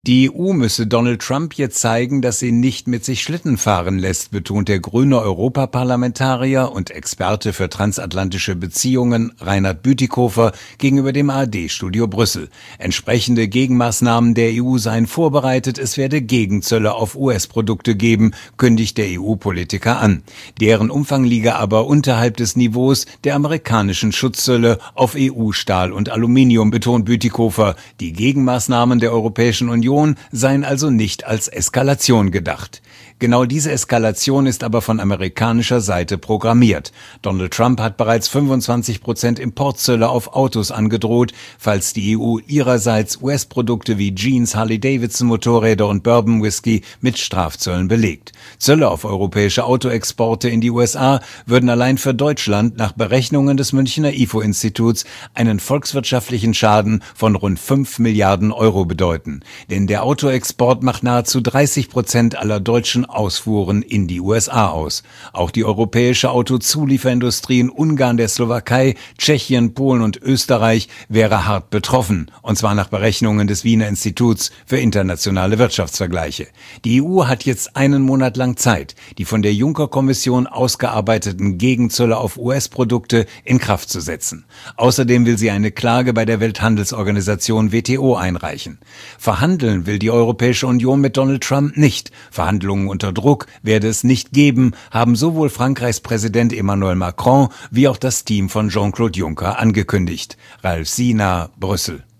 Die EU müsse Donald Trump jetzt zeigen, dass sie nicht mit sich Schlitten fahren lässt, betont der grüne Europaparlamentarier und Experte für transatlantische Beziehungen Reinhard Bütikofer gegenüber dem ARD-Studio Brüssel. Entsprechende Gegenmaßnahmen der EU seien vorbereitet, es werde Gegenzölle auf US-Produkte geben, kündigt der EU-Politiker an. Deren Umfang liege aber unterhalb des Niveaus der amerikanischen Schutzzölle auf EU-Stahl und Aluminium, betont Bütikofer. Die Gegenmaßnahmen der Europäischen Union seien also nicht als Eskalation gedacht. Genau diese Eskalation ist aber von amerikanischer Seite programmiert. Donald Trump hat bereits 25% Importzölle auf Autos angedroht, falls die EU ihrerseits US-Produkte wie Jeans, Harley-Davidson-Motorräder und Bourbon-Whisky mit Strafzöllen belegt. Zölle auf europäische Autoexporte in die USA würden allein für Deutschland nach Berechnungen des Münchner IFO-Instituts einen volkswirtschaftlichen Schaden von rund 5 Milliarden Euro bedeuten. Denn der Autoexport macht nahezu 30% aller deutschen Ausfuhren in die USA aus. Auch die europäische Autozulieferindustrie in Ungarn, der Slowakei, Tschechien, Polen und Österreich wäre hart betroffen, und zwar nach Berechnungen des Wiener Instituts für internationale Wirtschaftsvergleiche. Die EU hat jetzt einen Monat lang Zeit, die von der Juncker-Kommission ausgearbeiteten Gegenzölle auf US-Produkte in Kraft zu setzen. Außerdem will sie eine Klage bei der Welthandelsorganisation WTO einreichen. Verhandeln will die Europäische Union mit Donald Trump nicht. Verhandlungen unter Druck werde es nicht geben, haben sowohl Frankreichs Präsident Emmanuel Macron wie auch das Team von Jean-Claude Juncker angekündigt. Ralf Siener, Brüssel.